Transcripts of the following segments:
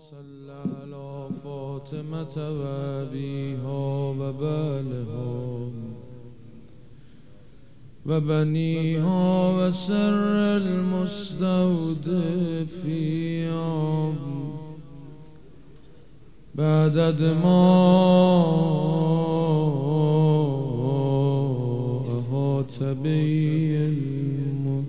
صل على فاطمة وأبيها وبالها وبنيها وسر المستودع بعدد ما أحاط به علمك.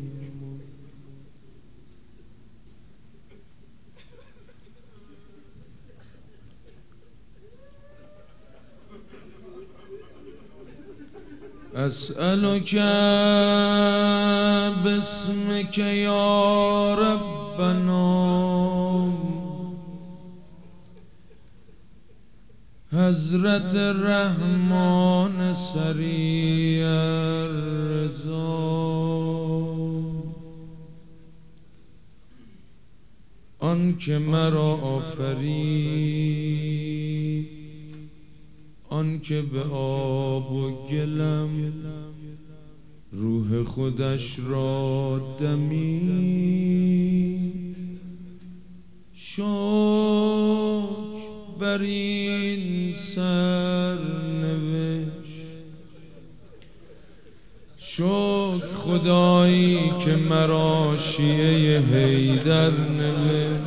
أسألك باسمك يا ربنا حضرت الرحمن سریع الرضا آنکه مرا آفرید، آنکه به آب و گلم روح خودش را دمید. شکر بر این سرنوشت، شکر خدایی که مرا شیعه حیدر نوشت،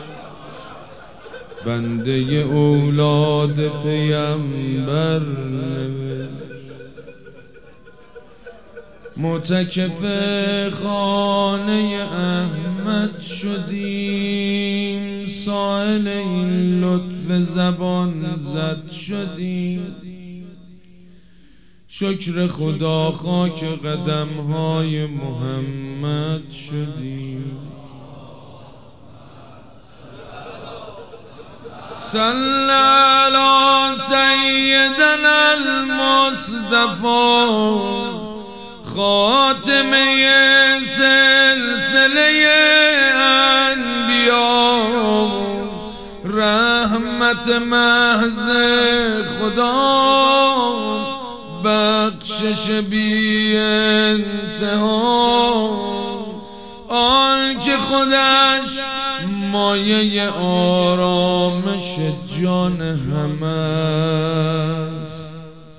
بنده اولاد پیمبر نوشت. معتکف خانه احمد شدیم، سائل این لطف زبان زد شدیم. شکر خدا خاک قدمهای محمد شدیم. صلی علی سیدنا المصطفى خاتمه سلسله انبیا، رحمت محض خدا، بخشش بی انتها، آنکه خودش مایه آرامش جان همه است،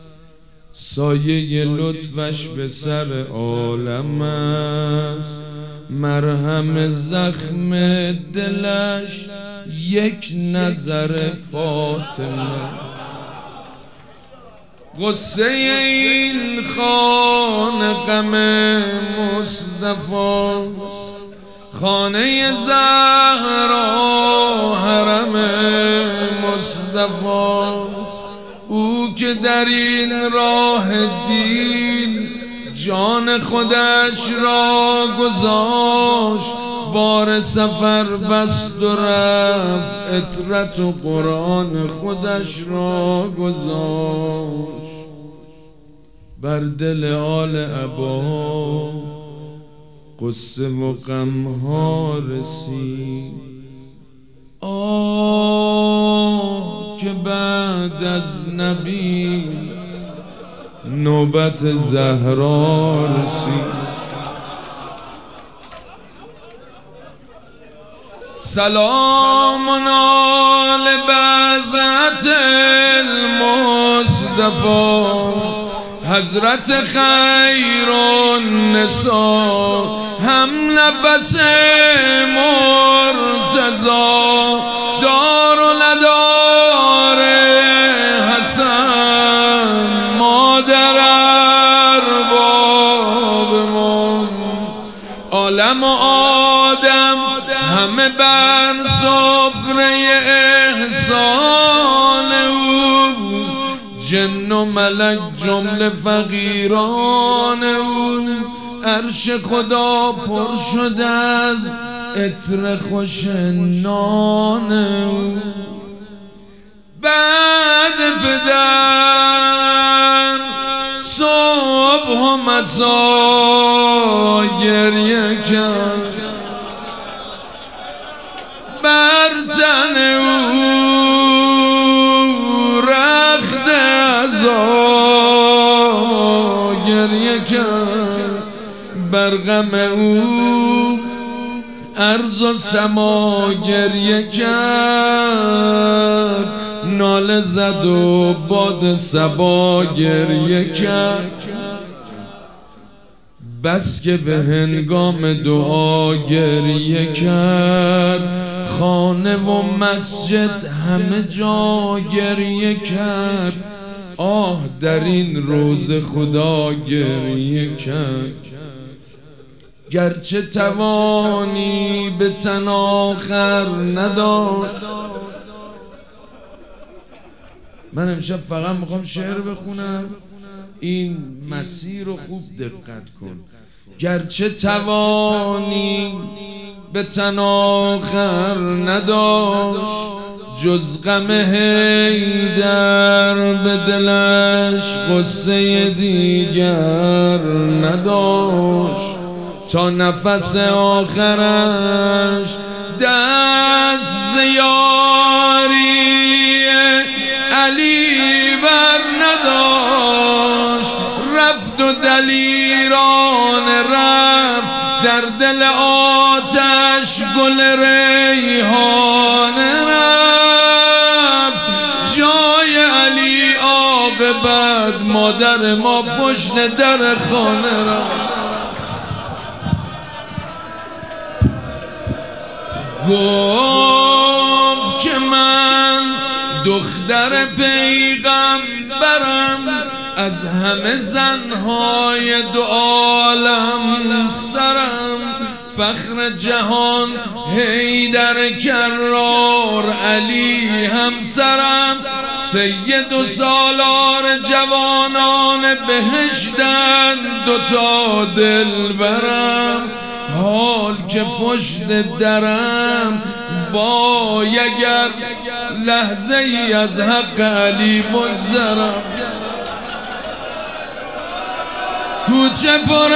سایه لطفش به سر عالم است، مرهم زخم دلش یک نظر فاطمه. غصه این خانه غم مصطفی، خانه زهرا حرم مصطفی، او که در این راه دین جان خودش را گذاشت، بار سفر بست و رفت، عطرت و قرآن خودش را گذاشت، بر دل آل عبا قصه و غمها رسید. آه که بعد از نبی نوبت زهرا رسید. سلام علی بعضت المصطفى حضرت خیر النساء، هم نفس مرتضی، دار و ندار حسن، مادر ارباب من، عالم و آدم همه بر سفره احسان او، جن و ملک جمله فقیران او، عرش خدا پر شده از عطر خوش نان او. بعد پدر صبح و مسا گریه کرد، بر تن او رخت عزا گریه کرد، بر غم او ارض و سما گریه کرد، ناله زد و باد صبا گریه کرد. بس که به هنگام دعا گریه کرد، خانه و مسجد همه جا گریه کرد. آه در این روز خدا گریه کرد. گرچه توانی به تن آخر نداشت. من امشب فقط میخوام شعر بخونم، این مسیر رو خوب دقت کن. گرچه توانی به تن آخر نداشت، جز غم حیدر به دلش غصه دیگر نداشت. تا نفس آخرش دست ز یاری علی بر نداشت. رفت و دلیران رفت، در دل آتش گل ریحان رفت. جای علی عاقبت مادر ما پشت در خانه رفت. گفت که من دختر پیغمبرم، از همه زنهای دو عالم سرم. فخر جهان حیدر کرار علی همسرم. سید و سالار جوانان بهشتن، دوتا دلبرم. حال که پشت درم وای اگر لحظه ای از حق علی بگذرم. کوچه پر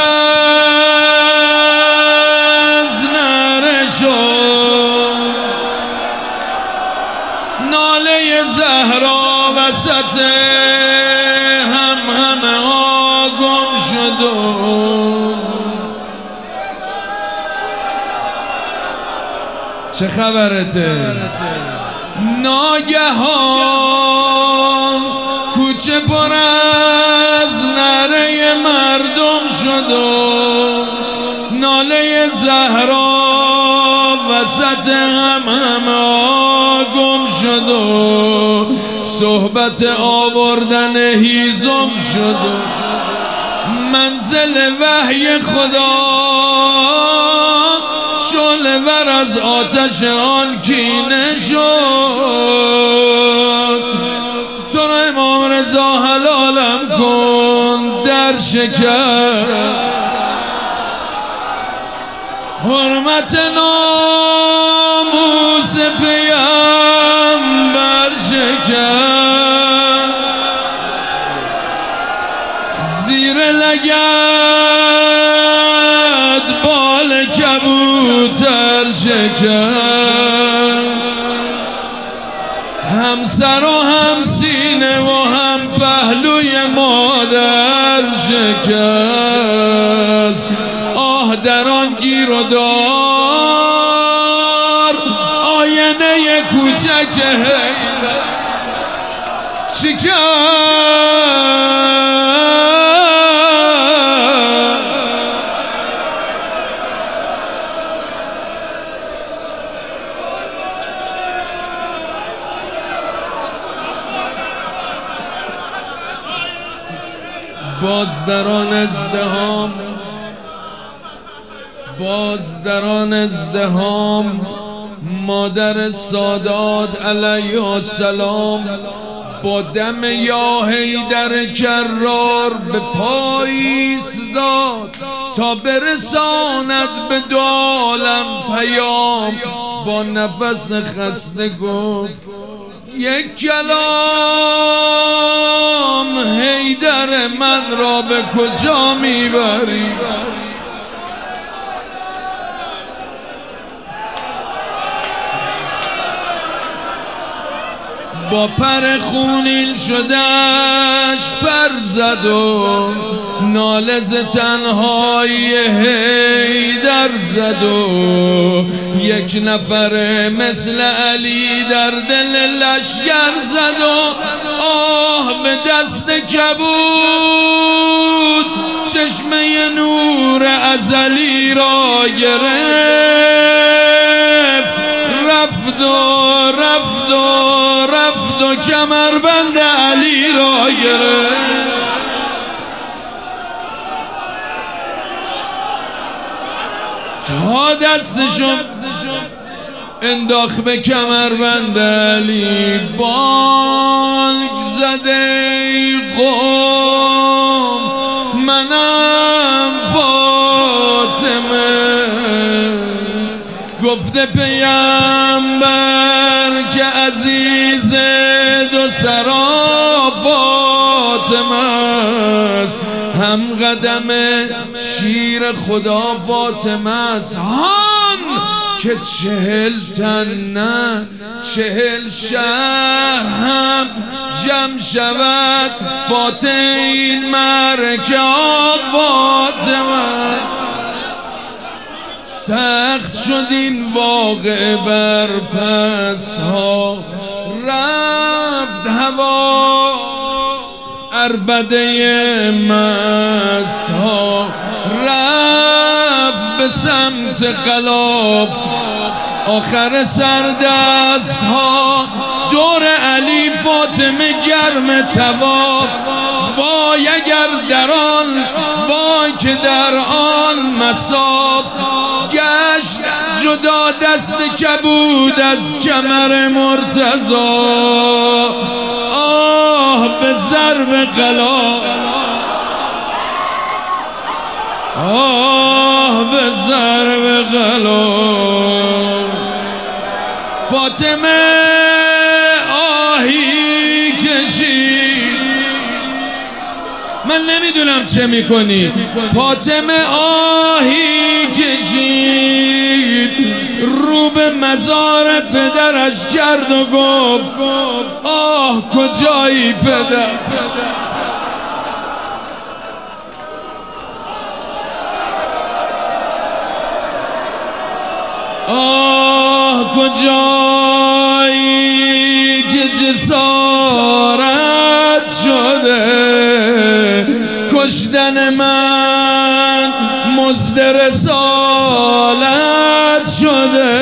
از نعره شد، ناله زهرا وسط همه ها گم شد. چه خبرته؟ ناگهان کوچه پر از نعره مردم شد و ناله زهرا وسط همه گم شد و صحبت آوردن هیزم شد و منزل وحی خدا شعله ور از آتش آن کینه شد. تو را امام رضا حلالم کن در شکر، حرمت ناموس پیامبر شکر. زیر لگد بال کبوتر شکر، هم سر و هم سینه و هم پهلوی مادر شکست. آه در آن گیر و دار آینه کوچک شکست. باز در آن ازدهام مادر سادات علیه السلام با دم یا حیدر کرار به پای ایستاد تا برساند به دو عالم پیام. با نفس خسته گفت یک کلام، حیدر من را به کجا میبری؟ با پر خونین شدش پر زد و ناله ز تنهایی حیدر زد و یک نفر مثل علی در دل لشکر زد و آه به دست کبود چشمه نور ازلی را گرفت رفت و رفت و رفت و کمربند علی را گرفت تا دستشو انداخت به کمربند علی بانگ زده قوم منم فاطمه گفته پیامبر که عزیز دو سرا فاطمه است هم قدم شیر خدا فاطمه است هان که 40 تن نه 40 شهر هم جمع شود فاتح این مرکه فاطمه است سخت شد این واقع بر پست ها رفت هوا عربده مست ها رفت به سمت غلاف آخر سردست ها دور علی فاطمه گرم تواف وای اگر در آن وای که در آن مصاف گشت جدا دست کبود از کمر مرتضی آه به ضرب غلاف آه به ضرب غلاف فاطمه آهی کشید من نمیدونم چه میکنی فاطمه آهی کشید رو به مزار پدرش کرد و گفت آه کجایی پدر آه کجایی که جسارت شده کشتن من مزد رسالت شده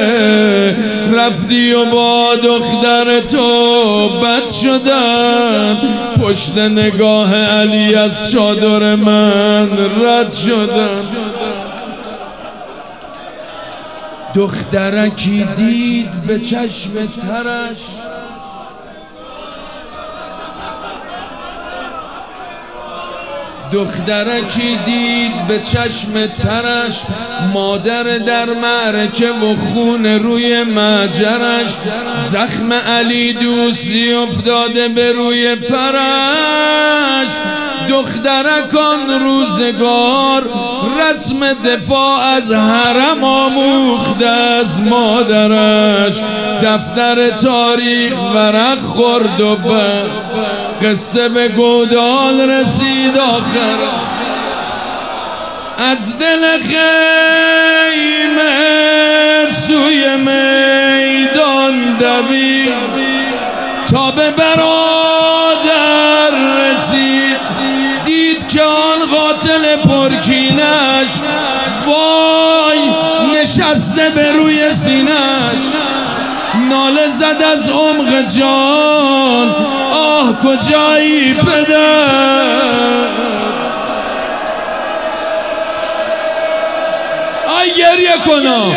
رفتی و با دختر تو بد شدن پشت نگاه علی از چادر من رد شدن دخترکی دید به چشم ترش دخترکی دید به چشم ترش مادر در معرکه و خون روی مجرش زخم علی دوستی افتاده به روی پرش دخترکان روزگار رسم دفاع از حرم آموخته از مادرش دفتر تاریخ ورق خورد و قصه به گودال رسید آخر از دل خیمه سوی میدان دوید تا به برادر رسید دید که آن قاتل پرکینش وای نشسته به روی سینش ناله زد از عمق جان آه کجایی پدر آی گریه کنا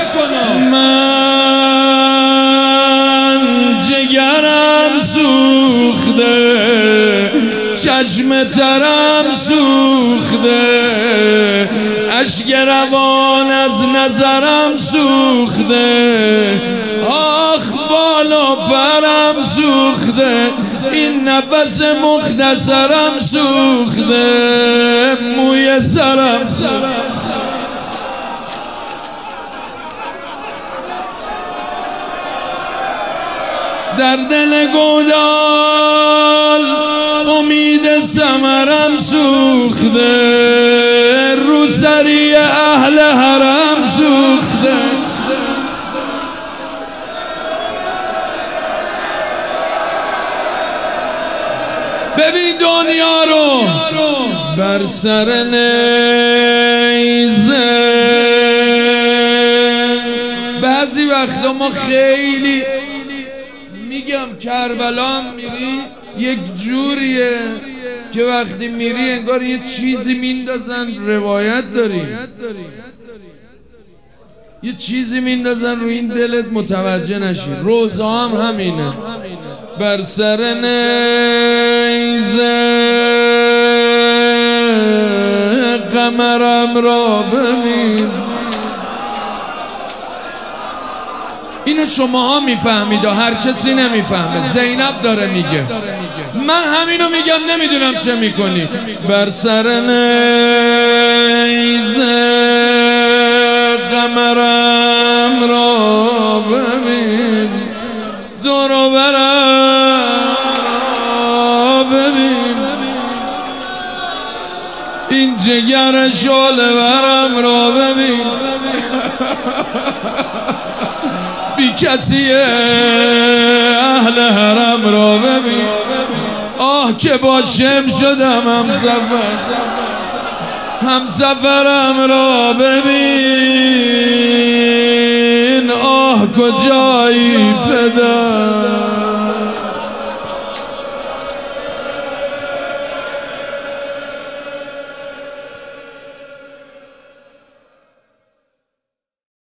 من جگرم سوخته چشم ترم سوخته اشک روان از نظرم سوخته آخ بالا برم سوخته این نفس مختصرم سوخته موی سرم در دل گودال امید ثمرم سوخته، رو سری اهل حرم سوخته. ببین دنیا رو بر سر نیزه. بعضی وقتا ما خیلی میگم کربلا میری یک جوریه که وقتی میری انگار یه چیزی میندازن، روایت داری یه چیزی میندازن رو این دلت متوجه نشی. روزه هم همینه، بر سر نیزه قمرم را ببین. اینو شماها میفهمید و هر کسی نمیفهمه. زینب داره میگه، من همینو میگم نمیدونم چه میکنی. بر سر نیزه قمرم را ببین، دور و برم را ببین، این جگر شعله ورم را ببین، بی کسی اهل حرم را ببین. آه که با شم شدم همسفرم را ببین، آه کجایی پدر